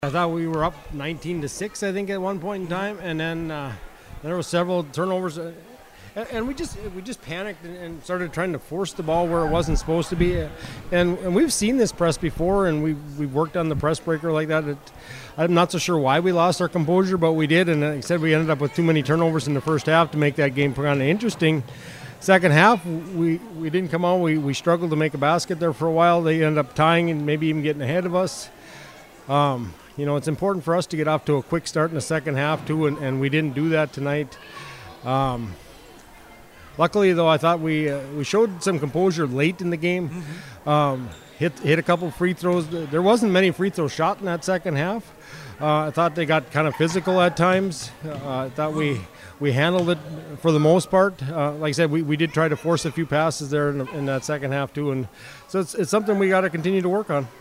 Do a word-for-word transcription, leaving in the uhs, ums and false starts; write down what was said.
I thought we were up nineteen to six, I think, at one point in time, and then uh, there were several turnovers, uh, and, and we just we just panicked and, and started trying to force the ball where it wasn't supposed to be, and, and we've seen this press before, and we we've worked on the press breaker like that. It, I'm not so sure why we lost our composure, but we did, and like I said, we ended up with too many turnovers in the first half to make that game kind of interesting. Second half, we, we didn't come out. We, we struggled to make a basket there for a while. They ended up tying and maybe even getting ahead of us. Um, you know, it's important for us to get off to a quick start in the second half, too, and, and we didn't do that tonight. Um, luckily, though, I thought we uh, we showed some composure late in the game. Mm-hmm. um, hit, hit a couple free throws. There wasn't many free throws shot in that second half. Uh, I thought they got kind of physical at times. Uh, I thought we we handled it for the most part. Uh, like I said, we, we did try to force a few passes there in, the, in that second half, too. And so it's, it's something we got to continue to work on.